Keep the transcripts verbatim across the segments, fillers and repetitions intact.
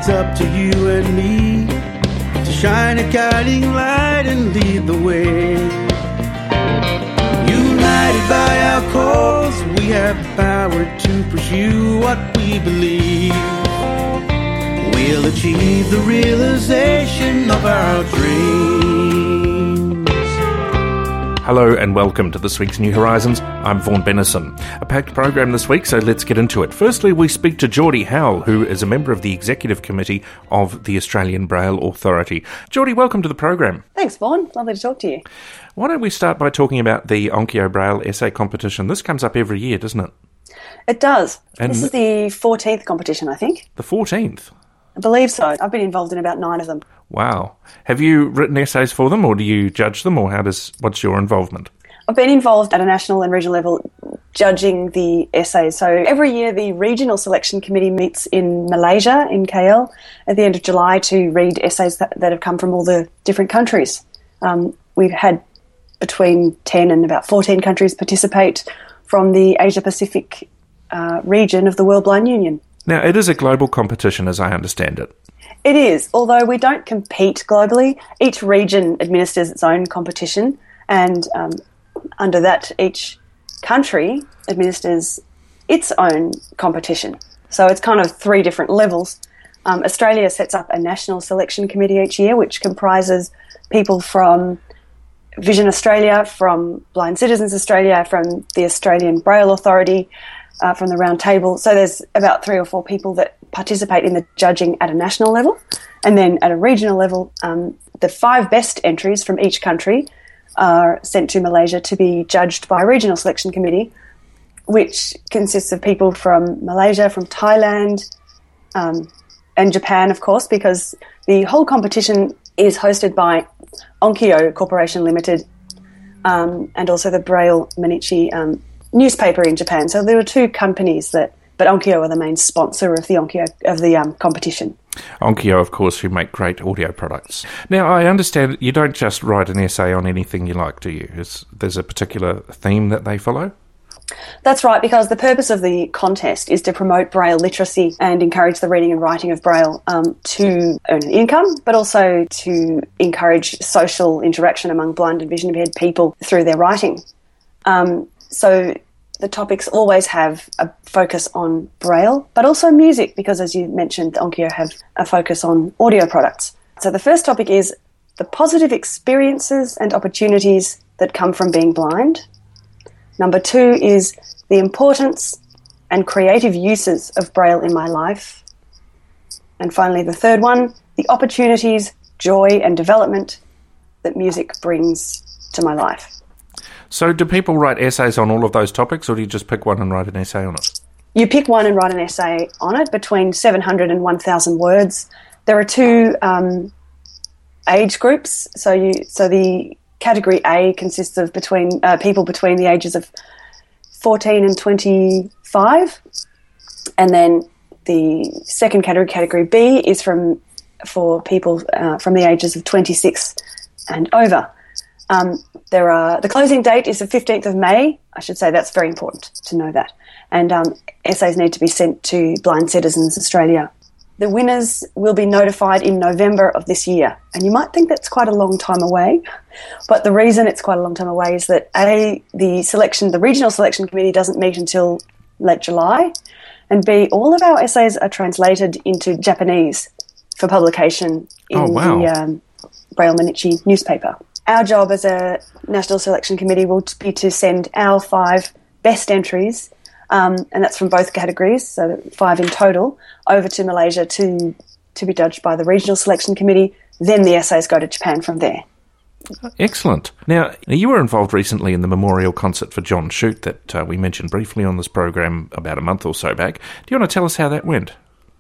it's up to you and me to shine a guiding light and lead the way. United by our cause, we have the power to pursue what we believe. We'll achieve the realization of our dreams. Hello and welcome to this week's New Horizons. I'm Vaughan Bennison. A packed program this week, so let's get into it. Firstly, we speak to Geordie Howell, who is a member of the Executive Committee of the Australian Braille Authority. Geordie, welcome to the program. Thanks, Vaughan. Lovely to talk to you. Why don't we start by talking about the Onkyo Braille Essay Competition? This comes up every year, doesn't it? It does. And this is the fourteenth competition, I think. The fourteenth? I believe so. I've been involved in about nine of them. Wow. Have you written essays for them, or do you judge them, or how does? What's your involvement? I've been involved at a national and regional level judging the essays. So every year the Regional Selection Committee meets in Malaysia, in K L, at the end of July to read essays that, that have come from all the different countries. Um, we've had between ten and about fourteen countries participate from the Asia-Pacific uh, region of the World Blind Union. Now, it is a global competition, as I understand it. It is, although we don't compete globally. Each region administers its own competition, and um, under that, each country administers its own competition. So it's kind of three different levels. Um, Australia sets up a national selection committee each year, which comprises people from Vision Australia, from Blind Citizens Australia, from the Australian Braille Authority, uh, from the Round Table. So there's about three or four people that participate in the judging at a national level. And then at a regional level, um, the five best entries from each country are sent to Malaysia to be judged by a regional selection committee, which consists of people from Malaysia, from Thailand, um, and Japan, of course, because the whole competition is hosted by Onkyo Corporation Limited um, and also the Braille Mainichi um, newspaper in Japan. So there were two companies that, but Onkyo are the main sponsor of the Onkyo of the um, competition. Onkyo, of course, who make great audio products. Now, I understand you don't just write an essay on anything you like, do you? Is, there's a particular theme that they follow? That's right, because the purpose of the contest is to promote Braille literacy and encourage the reading and writing of Braille um, to earn an income, but also to encourage social interaction among blind and vision impaired people through their writing. Um, so the topics always have a focus on Braille, but also music, because as you mentioned, Onkyo have a focus on audio products. So the first topic is the positive experiences and opportunities that come from being blind. Number two is the importance and creative uses of Braille in my life. And finally, the third one, the opportunities, joy and development that music brings to my life. So do people write essays on all of those topics, or do you just pick one and write an essay on it? You pick one and write an essay on it, between seven hundred and one thousand words. There are two um, age groups. So you, so the Category A consists of between uh, people between the ages of fourteen and twenty-five, and then the second category, Category B, is from for people uh, from the ages of twenty-six and over. Um, there are the closing date is the fifteenth of May. I should say that's very important to know that, and um, essays need to be sent to Blind Citizens Australia. The winners will be notified in November of this year. And you might think that's quite a long time away, but the reason it's quite a long time away is that A, the selection, the Regional Selection Committee doesn't meet until late July, and B, all of our essays are translated into Japanese for publication in oh, wow. the um, Braille Mainichi newspaper. Our job as a National Selection Committee will be to send our five best entries, Um, and that's from both categories, so five in total, over to Malaysia to to be judged by the Regional Selection Committee. Then the essays go to Japan from there. Excellent. Now, you were involved recently in the memorial concert for John Shute that uh, we mentioned briefly on this program about a month or so back. Do you want to tell us how that went?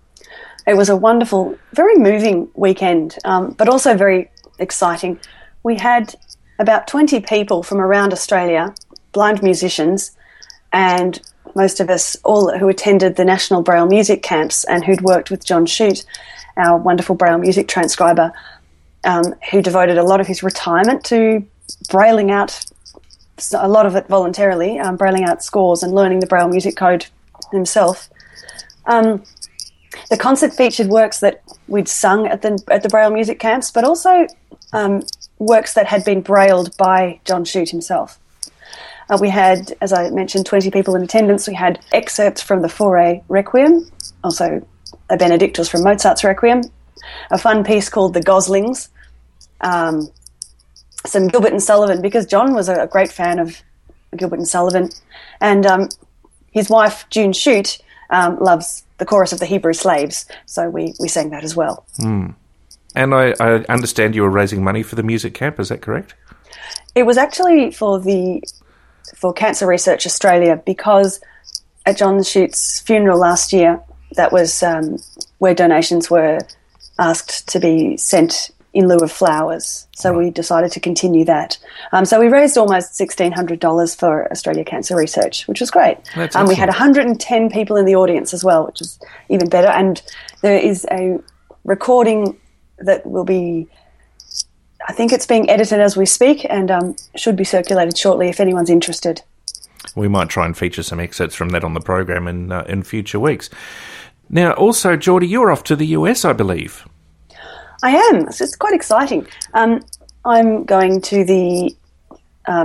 It was a wonderful, very moving weekend, um, but also very exciting. We had about twenty people from around Australia, blind musicians, and most of us all who attended the National Braille Music Camps and who'd worked with John Shute, our wonderful Braille music transcriber, um, who devoted a lot of his retirement to brailing out, a lot of it voluntarily, um, brailing out scores and learning the Braille music code himself. Um, the concert featured works that we'd sung at the at the Braille music camps, but also um, works that had been brailled by John Shute himself. Uh, we had, as I mentioned, twenty people in attendance. We had excerpts from the Fauré Requiem, also a Benedictus from Mozart's Requiem, a fun piece called The Goslings, um, some Gilbert and Sullivan, because John was a, a great fan of Gilbert and Sullivan, and um, his wife, June Shute, um, loves the chorus of the Hebrew Slaves, so we, we sang that as well. Mm. And I, I understand you were raising money for the music camp, is that correct? It was actually for the for Cancer Research Australia, because at John Shute's funeral last year, that was um, where donations were asked to be sent in lieu of flowers. So right. we decided to continue that. Um, so we raised almost sixteen hundred dollars for Australia Cancer Research, which was great. That's um, we had one hundred ten people in the audience as well, which was even better. And there is a recording that will be, I think it's being edited as we speak, and um, should be circulated shortly if anyone's interested. We might try and feature some excerpts from that on the program in uh, in future weeks. Now, also, Geordie, you're off to the U S, I believe. I am. It's just quite exciting. Um, I'm going to the um,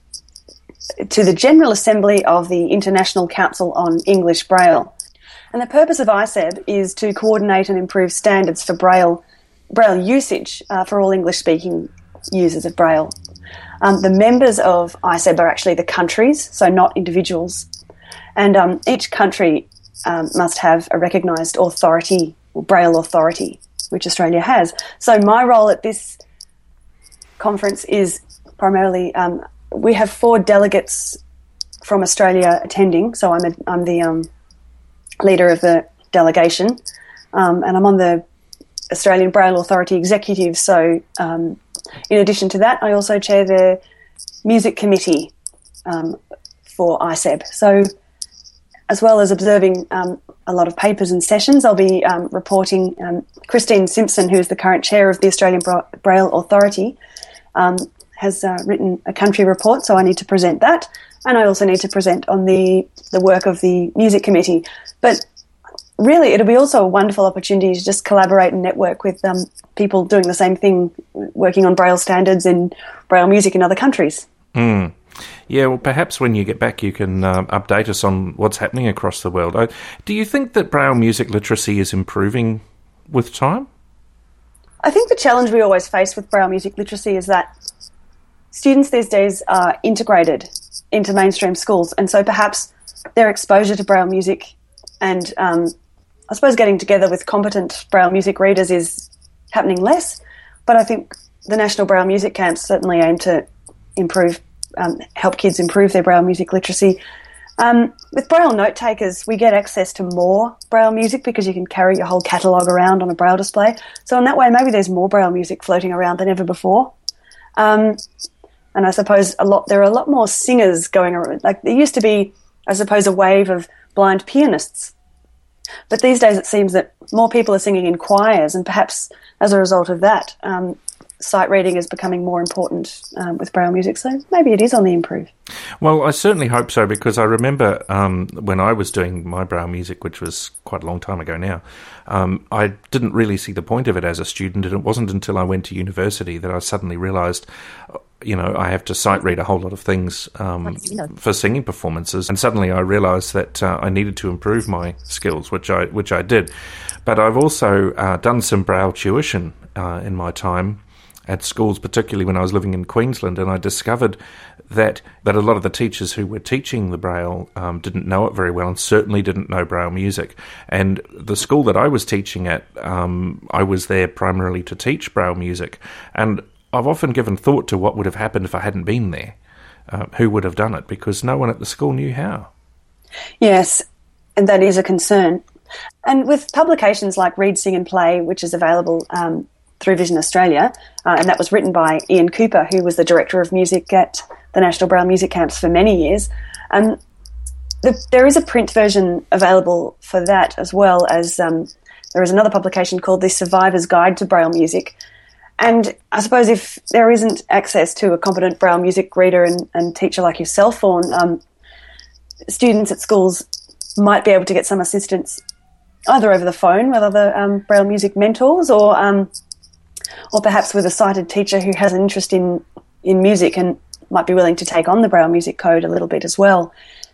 to the General Assembly of the International Council on English Braille, and the purpose of I S E B is to coordinate and improve standards for Braille Braille usage uh, for all English-speaking users of Braille. Um, the members of I S E B are actually the countries, so not individuals, and um, each country um, must have a recognised authority, or Braille authority, which Australia has. So my role at this conference is primarily, um, we have four delegates from Australia attending, so I'm, a, I'm the um, leader of the delegation, um, and I'm on the Australian Braille Authority Executive, so um, in addition to that, I also chair the Music Committee um, for I S E B. So as well as observing um, a lot of papers and sessions, I'll be um, reporting. Um, Christine Simpson, who is the current chair of the Australian Bra- Braille Authority, um, has uh, written a country report, so I need to present that. And I also need to present on the, the work of the Music Committee. But really, it'll be also a wonderful opportunity to just collaborate and network with um, people doing the same thing, working on Braille standards and Braille music in other countries. Mm. Yeah, well, perhaps when you get back you can uh, update us on what's happening across the world. I, do you think that Braille music literacy is improving with time? I think the challenge we always face with Braille music literacy is that students these days are integrated into mainstream schools, and so perhaps their exposure to Braille music and um, I suppose getting together with competent Braille music readers is happening less, but I think the National Braille Music Camps certainly aim to improve, um, help kids improve their Braille music literacy. Um, with Braille note takers, we get access to more Braille music because you can carry your whole catalogue around on a Braille display. So in that way, maybe there's more Braille music floating around than ever before. Um, and I suppose a lot there are a lot more singers going around. Like there used to be, I suppose, a wave of blind pianists. But these days it seems that more people are singing in choirs, and perhaps as a result of that, um, sight reading is becoming more important um, with Braille music, so maybe it is on the improve. Well, I certainly hope so, because I remember um, when I was doing my Braille music, which was quite a long time ago now, um, I didn't really see the point of it as a student, and it wasn't until I went to university that I suddenly realised, you know, I have to sight read a whole lot of things um, for singing performances, and suddenly I realised that uh, I needed to improve my skills, which I which I did. But I've also uh, done some Braille tuition uh, in my time at schools, particularly when I was living in Queensland, and I discovered that that a lot of the teachers who were teaching the Braille um, didn't know it very well, and certainly didn't know Braille music. And the school that I was teaching at, um, I was there primarily to teach Braille music, and I've often given thought to what would have happened if I hadn't been there. Uh, who would have done it? Because no one at the school knew how. Yes, and that is a concern. And with publications like Read, Sing and Play, which is available um, through Vision Australia, uh, and that was written by Ian Cooper, who was the Director of Music at the National Braille Music Camps for many years, um, the, there is a print version available for that, as well as um, there is another publication called The Survivor's Guide to Braille Music. And I suppose if there isn't access to a competent Braille music reader and, and teacher like yourself, Vaughan, um, students at schools might be able to get some assistance either over the phone with other um, Braille music mentors, or um, or perhaps with a sighted teacher who has an interest in, in music and might be willing to take on the Braille music code a little bit as well.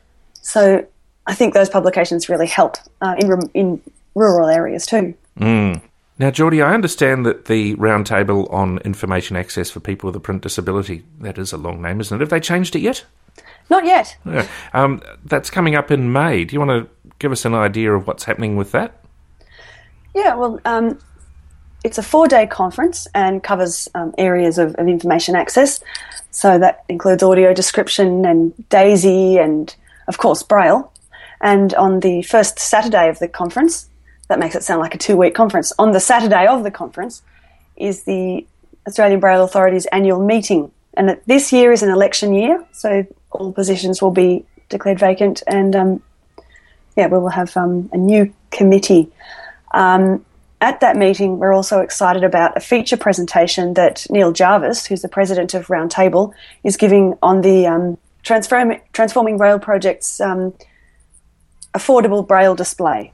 So I think those publications really help uh, in in rural areas too. Mm. Now, Geordie, I understand that the Roundtable on Information Access for People with a Print Disability, that is a long name, isn't it? Have they changed it yet? Not yet. Yeah. Um, that's coming up in May. Do you want to give us an idea of what's happening with that? Yeah, well, um, it's a four-day conference and covers um, areas of, of information access. So that includes audio description and DAISY and, of course, Braille. And on the first Saturday of the conference, that makes it sound like a two-week conference, on the Saturday of the conference is the Australian Braille Authority's annual meeting. And this year is an election year, so all positions will be declared vacant, and um, yeah, we will have um, a new committee. Um, at that meeting, we're also excited about a feature presentation that Neil Jarvis, who's the president of Roundtable, is giving on the um, Transform- Transforming Braille Project's um, affordable Braille display.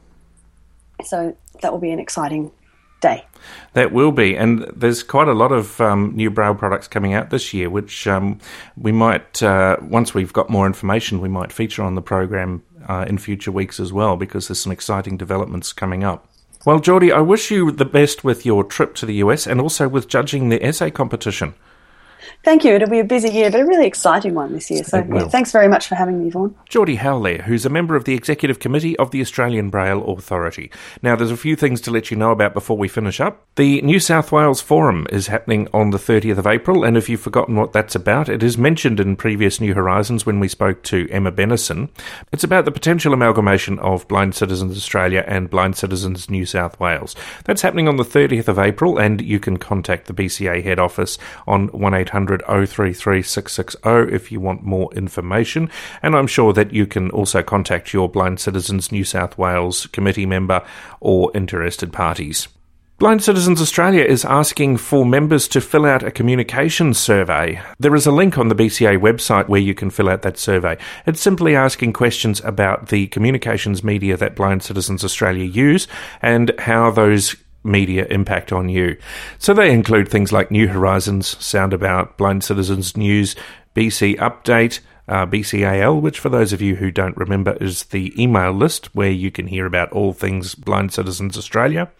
So that will be an exciting day. That will be, and there's quite a lot of um, new Braille products coming out this year, which um, we might, uh, once we've got more information, we might feature on the program uh, in future weeks as well, because there's some exciting developments coming up. Well, Geordie, I wish you the best with your trip to the U S and also with judging the essay competition. Thank you. It'll be a busy year, but a really exciting one this year. So yeah, thanks very much for having me, Vaughan. Geordie Howell there, who's a member of the Executive Committee of the Australian Braille Authority. Now, there's a few things to let you know about before we finish up. The New South Wales Forum is happening on the thirtieth of April, and if you've forgotten what that's about, it is mentioned in previous New Horizons when we spoke to Emma Bennison. It's about the potential amalgamation of Blind Citizens Australia and Blind Citizens New South Wales. That's happening on the thirtieth of April, and you can contact the B C A head office on one eight hundred oh three three six six oh if you want more information, and I'm sure that you can also contact your Blind Citizens New South Wales committee member or interested parties. Blind Citizens Australia is asking for members to fill out a communications survey. There is a link on the B C A website where you can fill out that survey. It's simply asking questions about the communications media that Blind Citizens Australia use and how those media impact on you. So they include things like New Horizons, Soundabout, Blind Citizens News, B C Update, uh, B C A L, which for those of you who don't remember is the email list where you can hear about all things Blind Citizens Australia.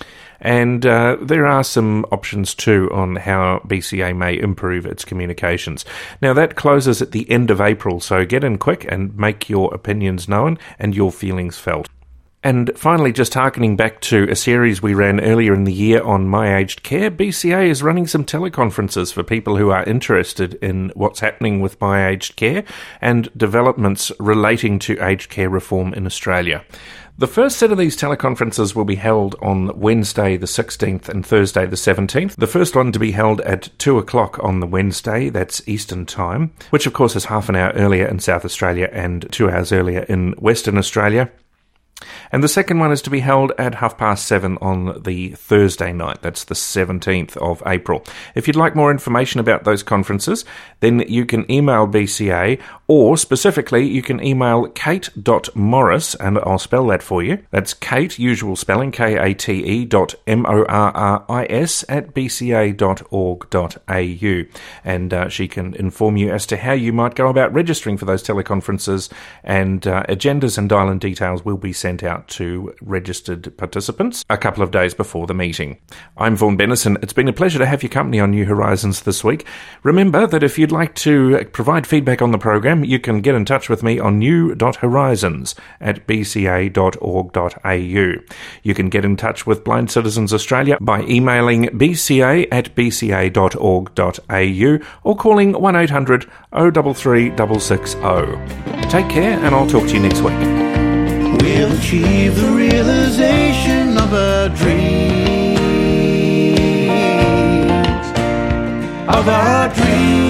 And uh, there are some options too on how B C A may improve its communications. Now that closes at the end of April, so get in quick and make your opinions known and your feelings felt. And finally, just harkening back to a series we ran earlier in the year on My Aged Care, B C A is running some teleconferences for people who are interested in what's happening with My Aged Care and developments relating to aged care reform in Australia. The first set of these teleconferences will be held on Wednesday the sixteenth and Thursday the seventeenth. The first one to be held at two o'clock on the Wednesday, that's Eastern Time, which of course is half an hour earlier in South Australia and two hours earlier in Western Australia. And the second one is to be held at half past seven on the Thursday night. That's the seventeenth of April. If you'd like more information about those conferences, then you can email B C A, or specifically you can email kate.morris, and I'll spell that for you. That's Kate, usual spelling, K A T E dot M O R R I S at b c a dot org dot a u. And uh, she can inform you as to how you might go about registering for those teleconferences, and uh, agendas and dial-in details will be sent out to registered participants a couple of days before the meeting. I'm Vaughan Bennison. It's been a pleasure to have your company on New Horizons this week. Remember that if you'd like to provide feedback on the program, you can get in touch with me on new dot horizons at b c a dot org dot a u. You can get in touch with Blind Citizens Australia by emailing b c a at b c a dot org dot a u or calling one eight hundred oh three three six six oh. Take care, and I'll talk to you next week. We'll achieve the realization of our dreams, of our dreams.